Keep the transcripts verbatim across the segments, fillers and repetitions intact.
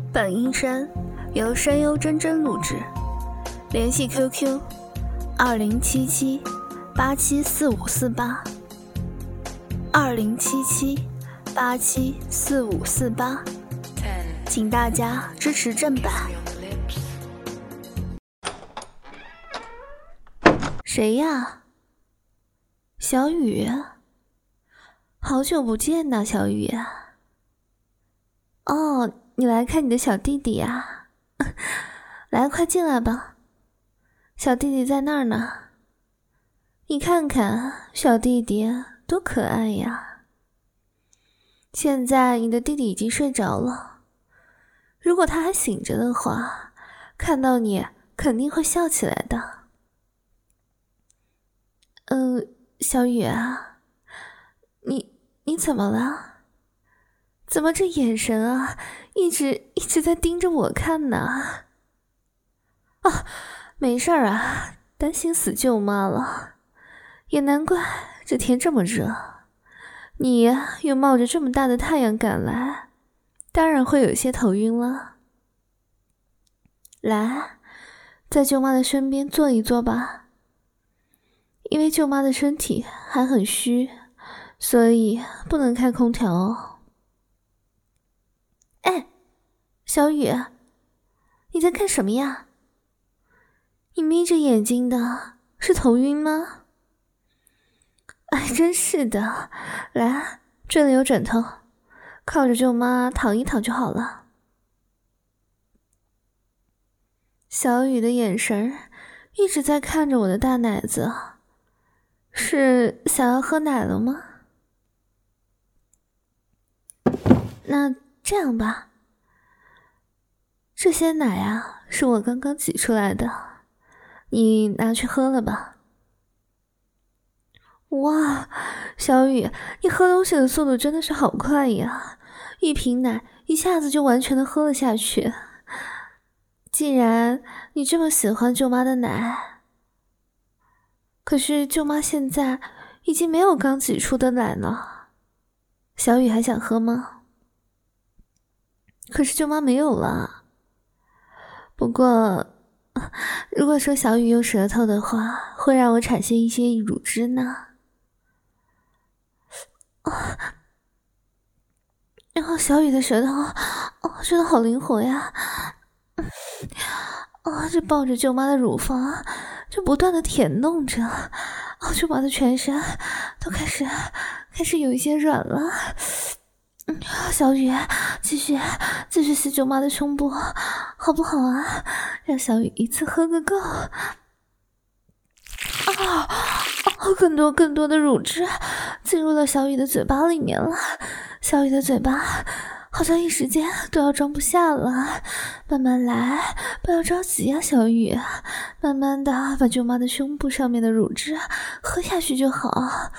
本音声由声优真真录制，联系 Q Q 二零七七八七四五四八 二零七七八七四五四八，请大家支持正版。谁呀？小雨，好久不见呐，小雨。哦，你来看你的小弟弟呀？来，快进来吧，小弟弟在那儿呢。你看看，小弟弟多可爱呀！现在你的弟弟已经睡着了，如果他还醒着的话，看到你肯定会笑起来的。嗯，小雨啊，你你怎么了？怎么这眼神啊，一直一直在盯着我看呢？啊，没事儿啊，担心死舅妈了。也难怪这天这么热，你又冒着这么大的太阳赶来，当然会有些头晕了。来，在舅妈的身边坐一坐吧。因为舅妈的身体还很虚，所以不能开空调哦。哎，小雨，你在看什么呀？你眯着眼睛的，是头晕吗？哎，真是的，来，这里有枕头，靠着舅妈躺一躺就好了。小雨的眼神一直在看着我的大奶子，是想要喝奶了吗？那这样吧，这些奶啊是我刚刚挤出来的，你拿去喝了吧。哇，小雨，你喝东西的速度真的是好快呀，一瓶奶一下子就完全的喝了下去。既然你这么喜欢舅妈的奶，可是舅妈现在已经没有刚挤出的奶了，小雨还想喝吗？可是舅妈没有了。不过如果说小雨用舌头的话，会让我产生一些乳汁呢。然后小雨的舌头哦，真的好灵活呀。哦，这抱着舅妈的乳房就不断的舔弄着，哦，舅妈的全身都开始开始有一些软了。嗯，小雨，继续继续吸舅妈的胸部好不好啊？让小雨一次喝个够。啊，哦，更多更多的乳汁进入了小雨的嘴巴里面了，小雨的嘴巴好像一时间都要装不下了，慢慢来，不要着急啊，小雨，慢慢的把舅妈的胸部上面的乳汁喝下去就好。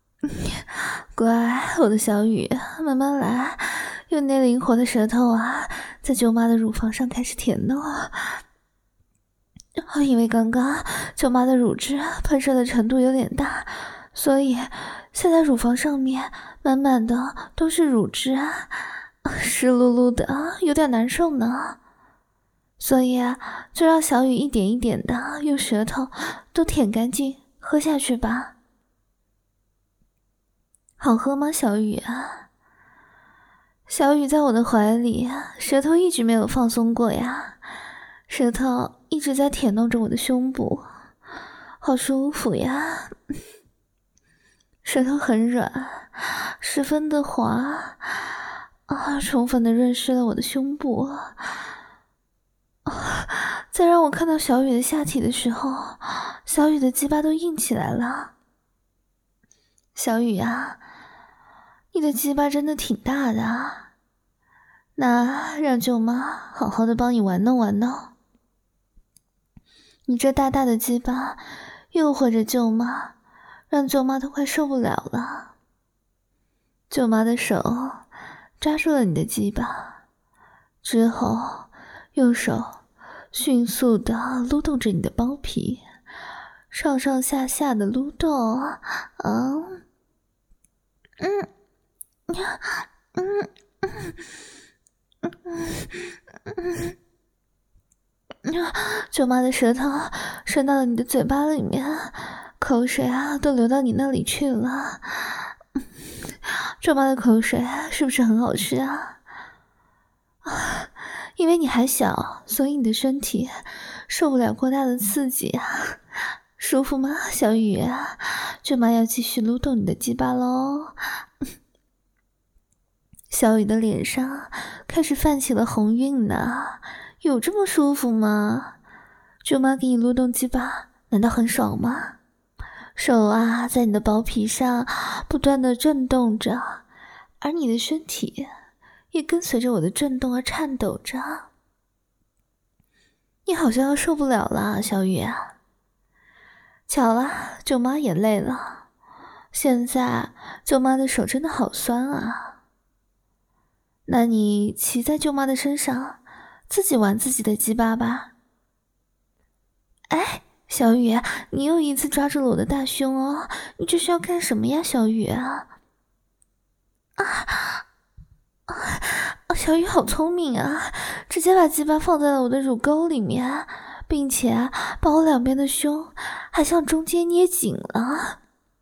乖，我的小雨，慢慢来，用那灵活的舌头啊，在舅妈的乳房上开始舔弄。因为刚刚舅妈的乳汁喷射的程度有点大，所以现在乳房上面满满的都是乳汁，湿漉漉的，有点难受呢。所以啊，就让小雨一点一点的用舌头都舔干净，喝下去吧。好喝吗，小雨啊？小雨在我的怀里，舌头一直没有放松过呀，舌头一直在舔弄着我的胸部，好舒服呀。舌头很软，十分的滑啊，充分的润湿了我的胸部。啊，在让我看到小雨的下体的时候，小雨的鸡巴都硬起来了。小雨啊，你的鸡巴真的挺大的啊，那让舅妈好好的帮你玩弄玩弄。你这大大的鸡巴诱惑着舅妈，让舅妈都快受不了了。舅妈的手抓住了你的鸡巴，之后用手迅速的撸动着你的包皮，上上下下的撸动。嗯嗯嗯嗯嗯嗯，舅妈的舌头伸到了你的嘴巴里面，口水啊都流到你那里去了。舅妈的口水是不是很好吃啊？啊，因为你还小，所以你的身体受不了过大的刺激啊。舒服吗，小雨啊？舅妈要继续撸动你的鸡巴喽。小雨的脸上开始泛起了红晕呢。有这么舒服吗？舅妈给你撸动鸡巴，难道很爽吗？手啊在你的包皮上不断的震动着，而你的身体也跟随着我的震动而颤抖着。你好像要受不了了，小雨啊。巧了，舅妈也累了。现在舅妈的手真的好酸啊。那你骑在舅妈的身上，自己玩自己的鸡巴吧。哎，小雨，你又一次抓住了我的大胸哦，你这是要干什么呀，小雨啊？啊啊！小雨好聪明啊，直接把鸡巴放在了我的乳沟里面，并且把我两边的胸还向中间捏紧了。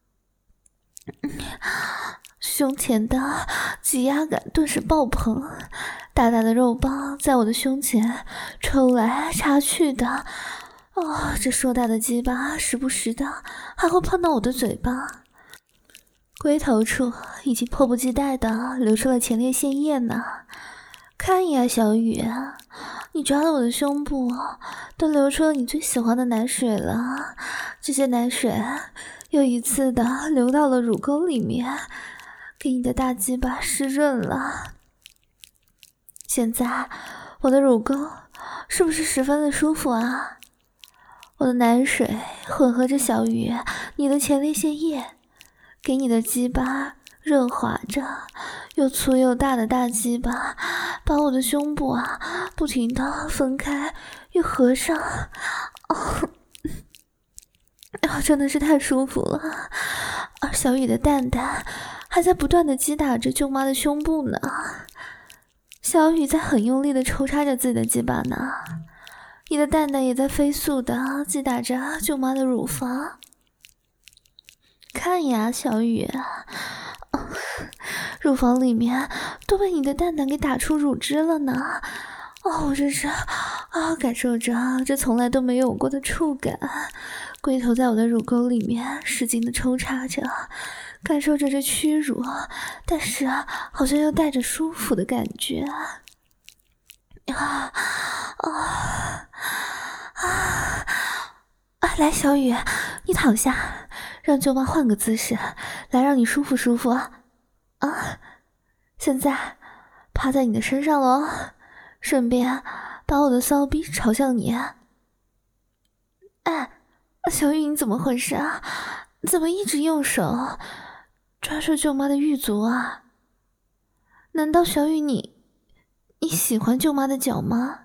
胸前的挤压感顿时爆棚，大大的肉棒在我的胸前抽来插去的。哦，这硕大的鸡巴时不时的还会碰到我的嘴巴，龟头处已经迫不及待的流出了前列腺液呢。看呀，小雨，你抓了我的胸部，都流出了你最喜欢的奶水了。这些奶水又一次的流到了乳沟里面，给你的大鸡巴湿润了。现在我的乳沟是不是十分的舒服啊？我的奶水混合着小雨你的前列腺液，给你的鸡巴润滑着，又粗又大的大鸡巴把我的胸部啊不停的分开又合上。哦，哦，真的是太舒服了。而小雨的蛋蛋还在不断的击打着舅妈的胸部呢，小雨在很用力的抽插着自己的鸡巴呢，你的蛋蛋也在飞速的击打着舅妈的乳房。看呀，小雨，哦，乳房里面都被你的蛋蛋给打出乳汁了呢。哦，我这是啊，感受着这从来都没有过的触感，龟头在我的乳沟里面使劲的抽插着，感受着这屈辱，但是好像又带着舒服的感觉。啊啊啊！啊，来，小雨，你躺下，让舅妈换个姿势，来让你舒服舒服啊！啊，现在趴在你的身上喽，顺便把我的骚逼朝向你。哎，小雨，你怎么回事啊？怎么一直用手抓住舅妈的玉足啊？难道小雨你你喜欢舅妈的脚吗？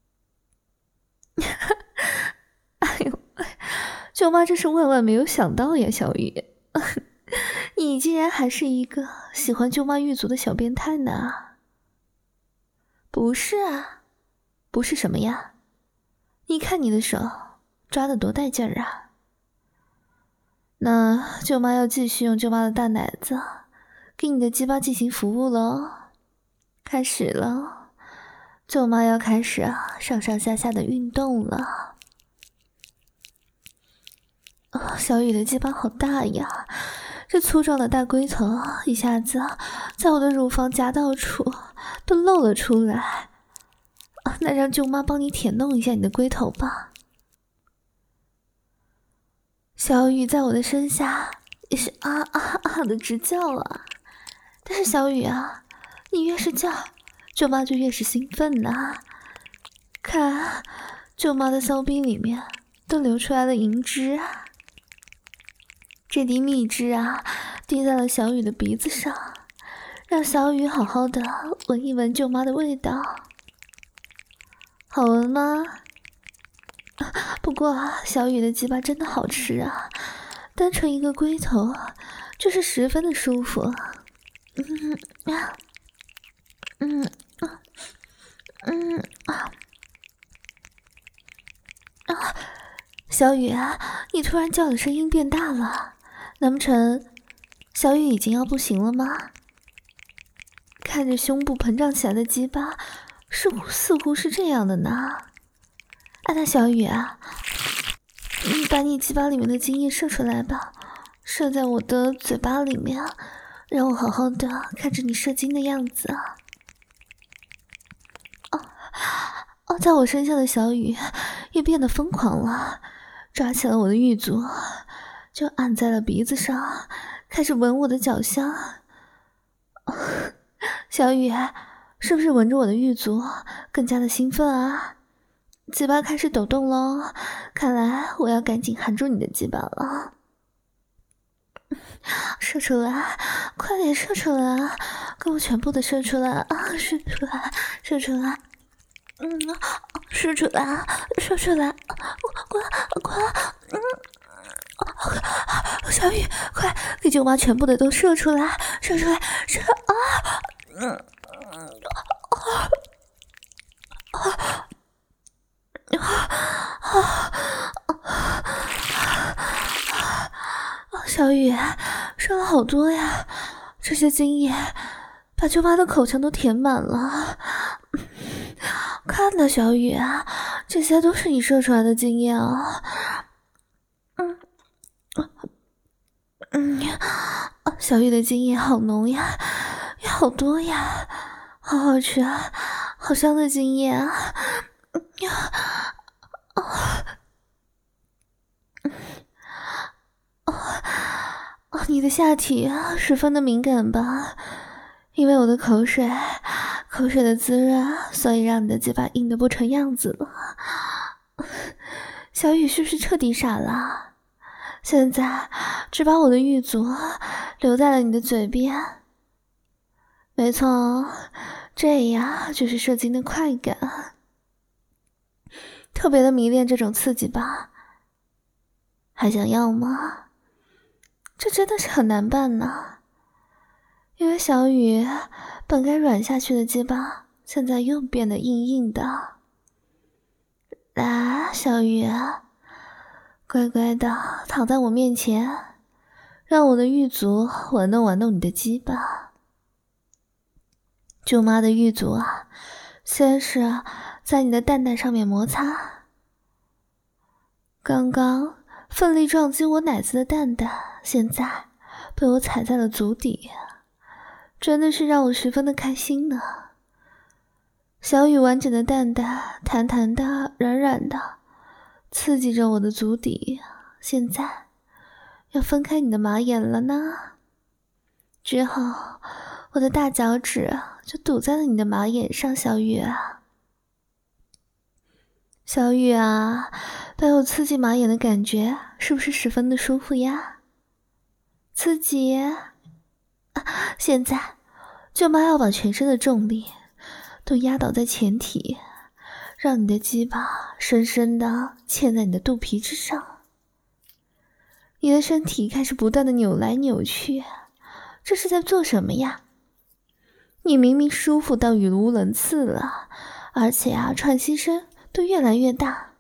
哎呦，舅妈真是万万没有想到呀，小雨，你竟然还是一个喜欢舅妈玉足的小变态呢？不是啊，不是什么呀？你看你的手抓得多带劲儿啊！那舅妈要继续用舅妈的大奶子给你的鸡巴进行服务喽，开始了，舅妈要开始啊上上下下的运动了。哦，小雨的鸡巴好大呀，这粗壮的大龟头一下子在我的乳房夹道处都露了出来。啊，那让舅妈帮你舔弄一下你的龟头吧。小雨在我的身下也是啊啊啊的直叫啊，但是小雨啊，你越是叫，舅妈就越是兴奋呐。看，舅妈的骚逼里面都流出来了银汁啊，这滴蜜汁啊滴在了小雨的鼻子上，让小雨好好的闻一闻舅妈的味道。好闻吗？不过小雨的鸡巴真的好吃啊，单纯一个龟头就是十分的舒服。嗯啊，嗯嗯嗯小雨啊，你突然叫的声音变大了，难不成小雨已经要不行了吗？看着胸部膨胀起来的鸡巴，似乎似乎是这样的呢。啊，那小雨啊，你把你鸡巴里面的精液射出来吧，射在我的嘴巴里面，让我好好的看着你射精的样子啊。哦哦，在我身下的小雨也变得疯狂了，抓起了我的玉足，就按在了鼻子上，开始闻我的脚香。哦，小雨，是不是闻着我的玉足更加的兴奋啊？鸡巴开始抖动咯，看来我要赶紧含住你的鸡巴了。射出来，快点射出来，给我全部的射出来啊！射出来，射出来，嗯，射出来，射出来，快快，嗯，小雨，快给舅妈全部的都射出来，射出来，射啊！嗯，啊啊！小雨，射了好多呀，这些精液把舅妈的口腔都填满了。看呐，小雨啊，这些都是你射出来的精液啊。嗯嗯，小雨的精液好浓呀，也好多呀，好好吃啊，好香的精液啊。呀，哦，哦，哦，你的下体啊，十分的敏感吧？因为我的口水，口水的滋润，所以让你的鸡巴硬得不成样子了。小雨是不是彻底傻了？现在只把我的玉足留在了你的嘴边。没错，这呀就是射精的快感。特别的迷恋这种刺激吧？还想要吗？这真的是很难办呢，因为小雨本该软下去的鸡巴，现在又变得硬硬的。来，小雨，乖乖的躺在我面前，让我的玉足玩弄玩弄你的鸡巴。舅妈的玉足啊，先是在你的蛋蛋上面摩擦，刚刚奋力撞击我奶子的蛋蛋，现在被我踩在了足底，真的是让我十分的开心呢。小雨完整的蛋蛋，弹弹的，软软的，刺激着我的足底，现在要分开你的马眼了呢。之后我的大脚趾就堵在了你的马眼上，小雨啊，小雨啊，被我刺激马眼的感觉是不是十分的舒服呀？刺激啊！现在舅妈要把全身的重力都压倒在前体，让你的鸡巴深深的嵌在你的肚皮之上。你的身体开始不断的扭来扭去，这是在做什么呀？你明明舒服到语无伦次了，而且啊，喘息声都越来越大。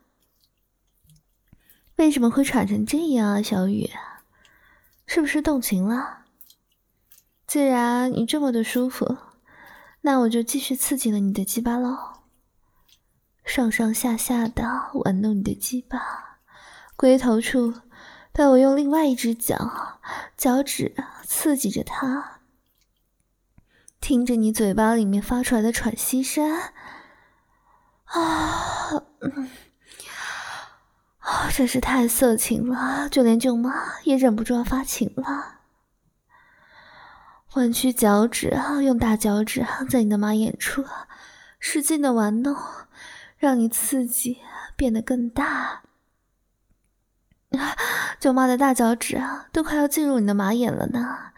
为什么会喘成这样啊，小雨？是不是动情了？既然你这么的舒服，那我就继续刺激了你的鸡巴喽。上上下下的玩弄你的鸡巴，龟头处被我用另外一只脚脚趾刺激着它，听着你嘴巴里面发出来的喘息声啊，嗯，啊，真是太色情了，就连舅妈也忍不住要发情了。弯曲脚趾，用大脚趾在你的马眼处使劲的玩弄，让你刺激变得更大。舅妈的大脚趾啊，都快要进入你的马眼了呢。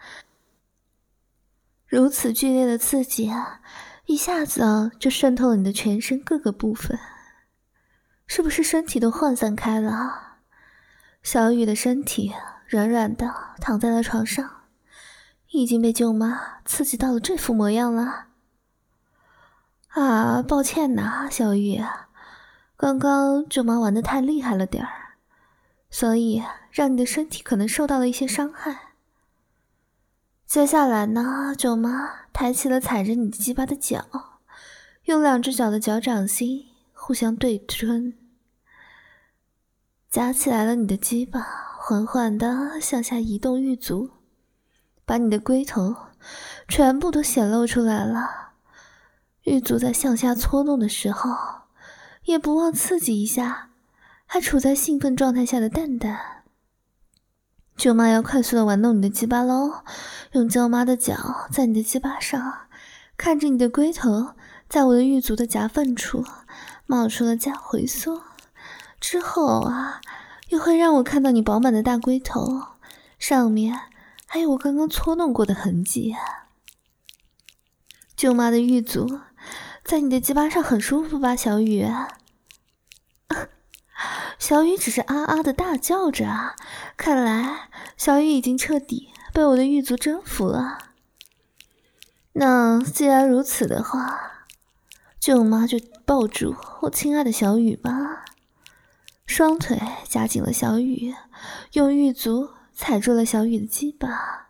如此剧烈的刺激啊，一下子啊就渗透了你的全身各个部分，是不是身体都涣散开了？小雨的身体软软的躺在了床上，已经被舅妈刺激到了这副模样了。啊，抱歉呐，小雨，刚刚舅妈玩得太厉害了点儿， 所以让你的身体可能受到了一些伤害。接下来呢，舅妈抬起了踩着你的鸡巴的脚，用两只脚的脚掌心互相对吞，夹起来了你的鸡巴，缓缓地向下移动玉足，把你的龟头全部都显露出来了。玉足在向下搓弄的时候，也不忘刺激一下还处在兴奋状态下的蛋蛋。舅妈要快速地玩弄你的鸡巴喽，用舅妈的脚在你的鸡巴上，看着你的龟头在我的玉足的夹缝处冒出了加回缩，之后啊，又会让我看到你饱满的大龟头，上面还有我刚刚搓弄过的痕迹。舅妈的玉足在你的鸡巴上很舒服吧，小雨？小雨只是啊啊的大叫着啊，看来小雨已经彻底被我的玉足征服了。那既然如此的话，舅妈就抱住我亲爱的小雨吧，双腿夹紧了小雨，用玉足踩住了小雨的鸡巴，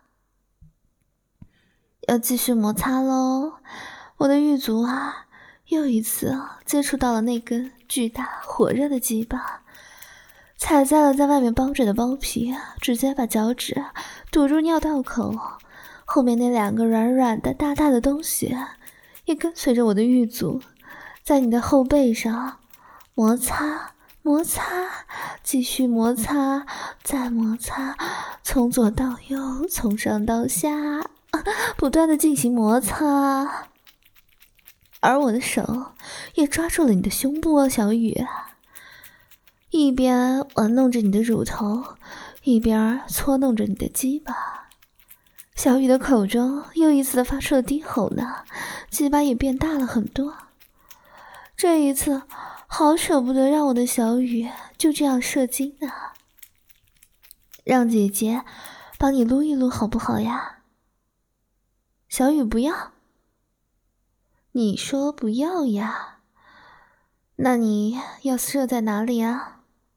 要继续摩擦咯。我的玉足啊，又一次接触到了那根巨大火热的鸡巴，踩在了在外面包着的包皮，直接把脚趾堵入尿道口，后面那两个软软的大大的东西也跟随着我的玉足在你的后背上摩擦摩擦，继续摩擦，再摩擦，从左到右，从上到下，不断的进行摩擦。而我的手也抓住了你的胸部哦，小雨，一边玩弄着你的乳头，一边搓弄着你的鸡巴。小雨的口中又一次的发出了低吼呢，鸡巴也变大了很多。这一次好舍不得让我的小雨就这样射精啊，让姐姐帮你撸一撸好不好呀？小雨不要？你说不要呀？那你要射在哪里啊？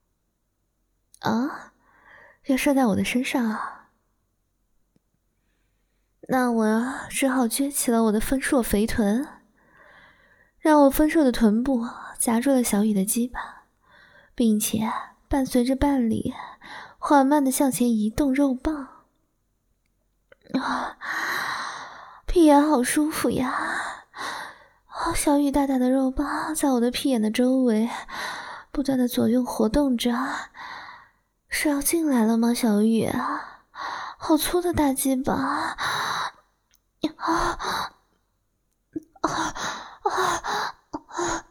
啊，要射在我的身上啊？那我只好撅起了我的丰硕肥臀，让我丰硕的臀部夹住了小雨的鸡巴，并且伴随着伴侣缓慢地向前移动肉棒。啊，屁眼好舒服呀！小雨大大的肉棒在我的屁眼的周围不断的左右活动着，是要进来了吗？小雨，好粗的大鸡巴！啊啊啊啊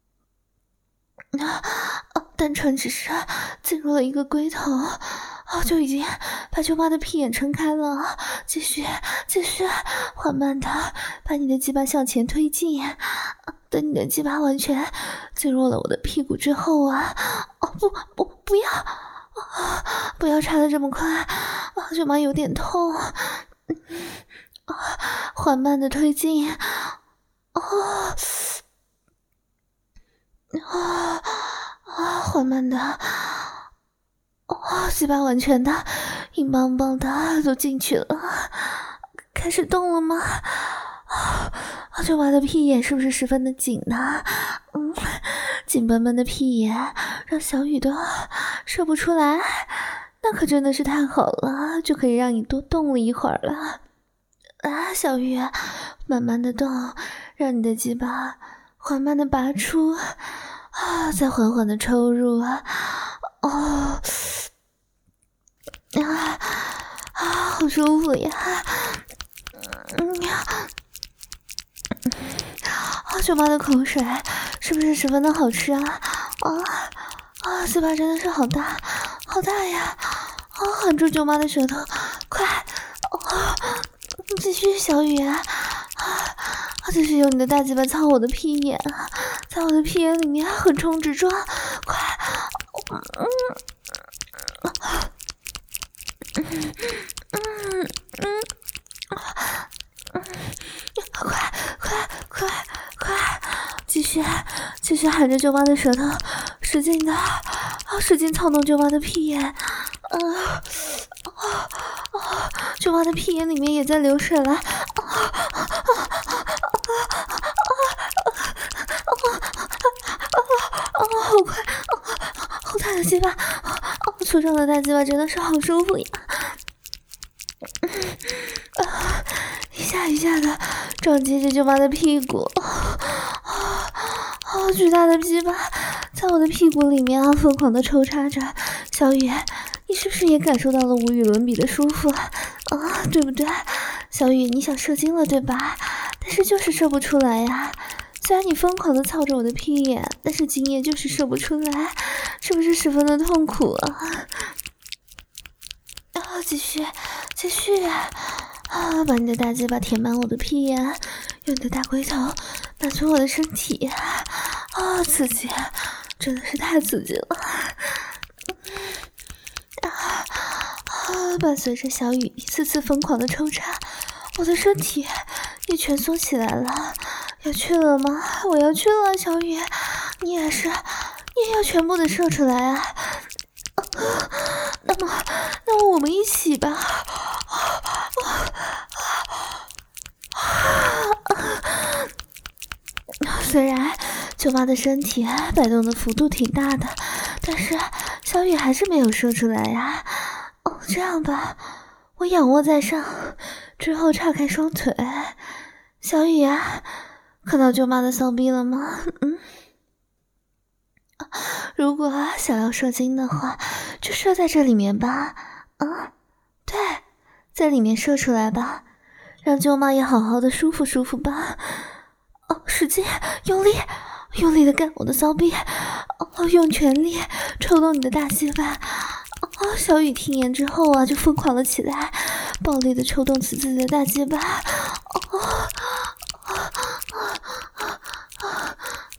啊！单纯只是进入了一个龟头，哦，就已经把舅妈的屁眼撑开了。继续，继续，缓慢的把你的鸡巴向前推进，等你的鸡巴完全进入了我的屁股之后啊，哦不不不要，啊、不要插得这么快，啊，舅妈有点痛。啊，缓慢的推进，哦，啊啊，缓慢的。哦，鸡巴完全的硬邦邦的都进去了，开始动了吗？啊，舅妈的屁眼是不是十分的紧呢？嗯，紧绷绷的屁眼让小雨都射不出来，那可真的是太好了，就可以让你多动了一会儿了。啊，小雨，慢慢的动，让你的鸡巴缓慢的拔出，啊，再缓缓的抽入，哦。啊啊，好舒服呀！嗯呀，啊，舅妈的口水是不是十分的好吃啊？啊啊，嘴巴真的是好大，好大呀！啊，含住舅妈的舌头，快！啊，继续，小雨啊！啊，继续用你的大鸡巴操我的屁眼，在我的屁眼里面横冲直撞，快！嗯。嗯嗯嗯嗯，快快快快，继续继续含着舅妈的舌头，使劲的啊啊，使劲操弄舅妈的屁眼，啊啊啊！舅妈的屁眼里面也在流水了，啊啊啊啊啊！好快，好大的鸡巴，粗壮的大鸡巴真的是好舒服呀！啊，一下一下的撞击着舅妈的屁股，啊，好巨大的鸡巴在我的屁股里面啊疯狂的抽插着。小雨，你是不是也感受到了无与伦比的舒服啊？对不对？小雨，你想射精了对吧？但是就是射不出来呀。虽然你疯狂的操着我的屁眼，但是精液就是射不出来，是不是十分的痛苦啊？啊，继续，继续啊！啊，把你的大鸡巴填满我的屁眼，用你的大龟头满足我的身体，啊，刺激，真的是太刺激了！啊啊！伴随着小雨一次次疯狂的抽插，我的身体也蜷缩起来了。要去了吗？我要去了，小雨，你也是，你也要全部的射出来啊！啊那么，那么我们一起吧。虽然舅妈的身体摆动的幅度挺大的，但是小雨还是没有射出来呀。哦，这样吧，我仰卧在上，之后岔开双腿。小雨啊，看到舅妈的骚逼了吗？嗯。如果想要射精的话，就射在这里面吧。啊，对，在里面射出来吧，让舅妈也好好的舒服舒服吧。哦，使劲，用力，用力的干我的骚逼，哦，用全力抽动你的大鸡巴。哦，小雨听言之后啊，就疯狂了起来，暴力的抽动起自己的大鸡巴。哦，啊啊啊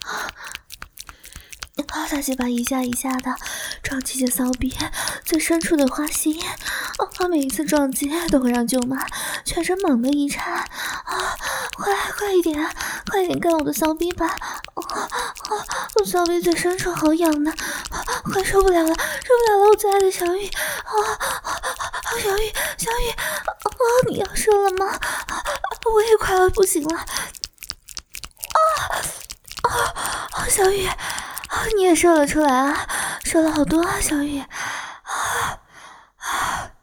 啊！大鸡巴一下一下的撞击着骚逼最深处的花心，哦，每一次撞击都会让舅妈全身猛地一颤。啊，快快一点，快一点干我的骚逼吧！哦哦，我骚逼最深处好痒呢，啊，快受不了了，受不了了！我最爱的小雨，啊啊啊！小雨，小雨，啊，你要射了吗？啊，我也快要不行了！啊啊！小雨。啊，你也射了出来啊，射了好多啊，小雨。啊啊！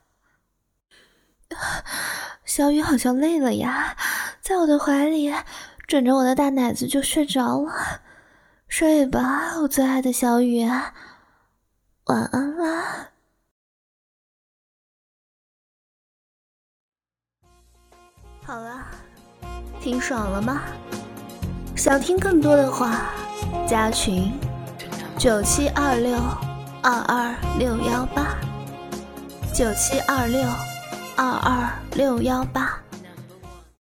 小雨好像累了呀，在我的怀里枕着我的大奶子就睡着了。睡吧，我最爱的小雨，晚安啦。好了，听爽了吗？想听更多的话，加群九七二六二二六幺八，九七二六二二六幺八。